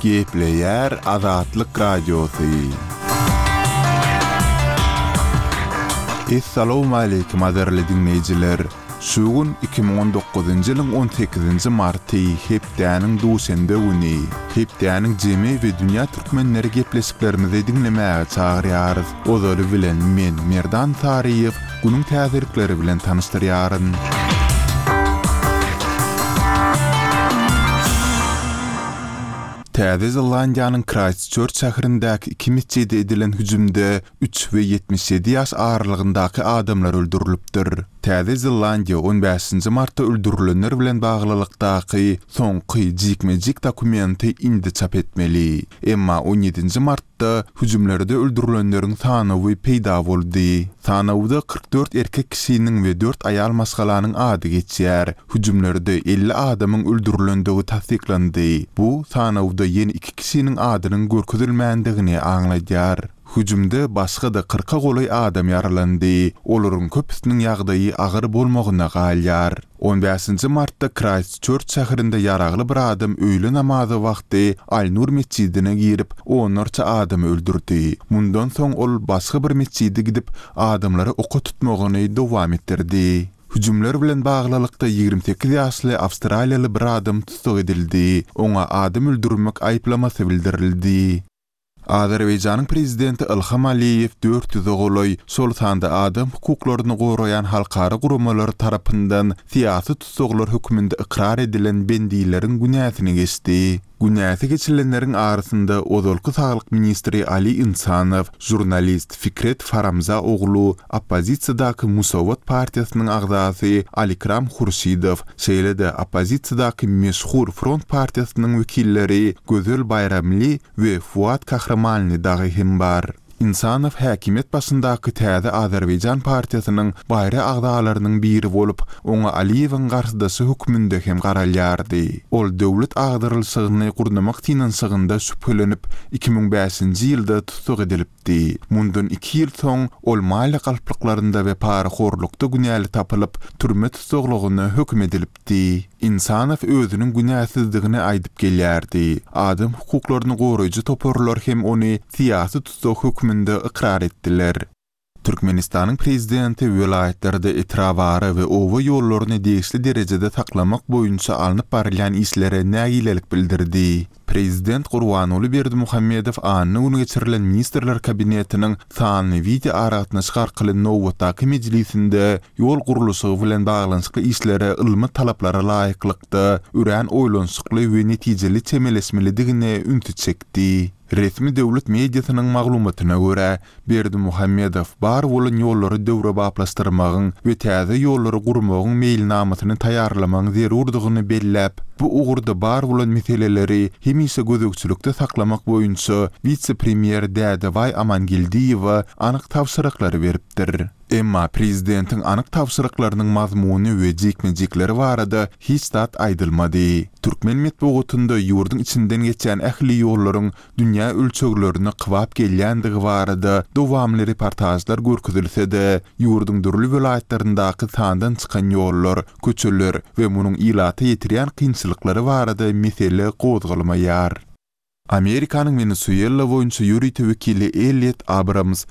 Gepleyer Azatlyk Radiosu. Assalamu alaykum azarly dinleyijiler. Şugun 2019-njy ýylyň 18-nji marty hepdäniň duşende güni. Hepdäniň jemi we dünýä türkmenleri gepleşiklerimizi dinlemäge çagyrýarys. Ozary bilen men Merdan Tariýew günüň täzirikleri bilen tanışdyrýaryn. Täze Zelandiýanyň Christchurch şäherindäki 2 mesçide edilen hüjümde 3 we 77 ýaş aralygyndaky adamlar öldürilipdir. Täze Zelandiýa 15-nji martda öldürilenler bilen baglylykdaky soňky jikmejik dokumenti indi çap etmeli. Emma 17-nji martda hüjümlerde öldürilenleriň sanawy peýda boldy. Sanawda 44 erkek kişiniň we 4 aýal masgalanyň ady geçýär. Hüjümlerde 50 adamyň öldürilendigi tasdiklandy. Bu sanawda ýeni 2 kişiniň adynyň görkezilmändigini aňlaýar. Hüjümde başga da 40 golay adam yaralandy. Olaryň köpüsiniň ýagdaýy agyr bolmagyna galýar. 15-nji martda Christchurch şäherinde ýaragly bir adam öýle namazy wagty Al-Nur mescidine girip 10 adam öldürdi. Mundan soň ol başga bir mescide gidip adamlary oka tutmagyny dowam etdirdi. Hüjümler bilen baglylykda 28 ýaşly Awstraliýaly bir adam tutuk edildi. Oňa adam öldürmek aýplamasy bildirildi. Azerbaýjanyň prezidenti Ilham Aliýew 400 golay şol sanda adam hukuklaryny goraýan halkara guramalar tarapyndan siýasy tutuklar hökmünde ikrar edilen bendiýlerin günäsini geçdi. Günäsi geçilenlerin arasynda Ozolky saglyk ministri Ali Insanow, jurnalist Fikret Faramza oglu, oppozisiýadaky Musawat partiýasynyň agzasy Alikram Hurşidow, şeýle-de oppozisiýadaky Meşhur Front partiýasynyň wekilleri Gözel Bayramly we Fuat Kahramanly dagy hem bar. Insanow häkimet başyndaky täze Azerbaýjan partiýasynyň baýra agdalarynyň biri bolup, oňa Aliýewiň garşydasy hökmünde hem garalýardy. Ol döwlet agdyrylşygyny gurnamak tinanşygynda şüphelenip 2005-nji ýylda tutuk edilipdi. Mundan 2 ýyl soň ol maýly galplyklарynda we paraxorlukda günäli tapylyp türme tutuklugyna hökm edilipdi. Insanow özüniň günäsizdigini aýdyp gelýärdi. Adam hukuklaryny goraýjy toporlar hem ony siýasy tutuk hökmünde ikrar etdiler. Türkmenistanyň prezidenti welaýetlerde etrabary we owa ýollaryny degişli derejede saklamak boýunça alınıp barylýan işlere nägilelik bildirdi. Prezident Gurbanuly Berdimuhammedow anyny geçirilen ministrler kabinetiniň sanly video aratnaşyk arkaly nowatdaky mejlisinde ýol gurulşy bilen baglanyşykly işlere ylmy talaplara laýyklykda üren oýlanşykly we netijeli çemeleşmelidigine ünsüt çekdi. Resmi döwlet mediasynyň maglumatyna görä, Berdimuhammedow bar bolan ýollary döwre baplaşdyrmagyň we täze ýollary gurmagyň meýilnamasyny taýýarlamagyň zerurdygyny belläp, bu ugurda bar bolan meseleleri hemişe gözükçülükde saklamak boýunça vice-premier Dädeway Amangildiýew anyk tawsyryklar beripdir. Emma prezidentiň anyk tawsyryklarynyň mazmuny we jekmejekleri barada hiç zat aýdylmady. Türkmen medeniýetinde ýurduň içinden geçen ähli ýollaryň dünýä ölçeglerini kybap gelýändigi barada dowamly reportajlar görkezilse-de, ýurduň dürli welaýatlaryndaky sandan çykan ýollar, köçeler we munyň ilata ýetirýän kynçylyklary barada mesele gozgalmaýar. Amerikanyň Venezuela boýunça ýürüýte wekili Elliot Abrams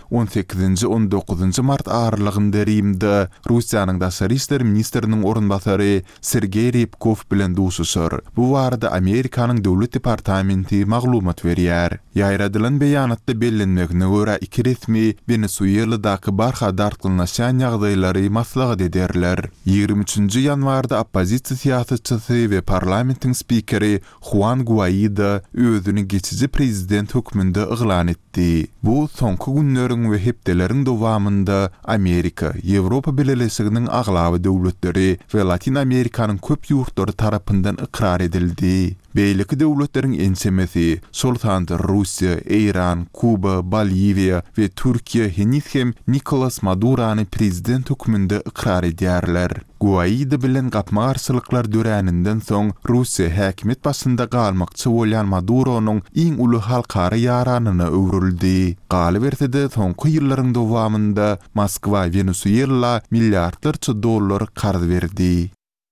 18-19 mart aralygynda Rimde Russiýanyň daşary işler ministriniň orunbasary Sergey Ryabkov bilen duşuşar. Bu barada Amerikanyň döwlet departamenti maglumat berýär. Ýaýradylan beýanatda bellenmegine görä iki resmi Venezueladaky barha dartylnaşan ýagdaýlary maslahat ederler. 23-nji ýanwarda oppozisiýa siýasatçysy we parlamentiň spikeri Juan Guaido özüni geçici prezident hökmünde ıglan etdi. Bu soňky günleriň we hepdeleriň dowamında Amerika, Ýewropa Birleşiginiň aglawy döwletleri we Latin Amerikanyň köp ýurtlary tarapyndan ikrar edildi. Beýleki döwletleriň ensemesi Sultanda Russiýa, Iran, Kuba, Boliviýa we Türkiýe hem Nicolas Madurony prezident hökmünde ikrar edýärler. Guaido bilen gapma garşylyklar döräninden soň Russiýa häkimet başynda galmakçy bolýan Maduronyň iň uly halkara ýaranyna öwrüldi. Galy bersede soňky ýyllaryň dowamında Moskwa Venezuela milliardlarça dollar karz berdi.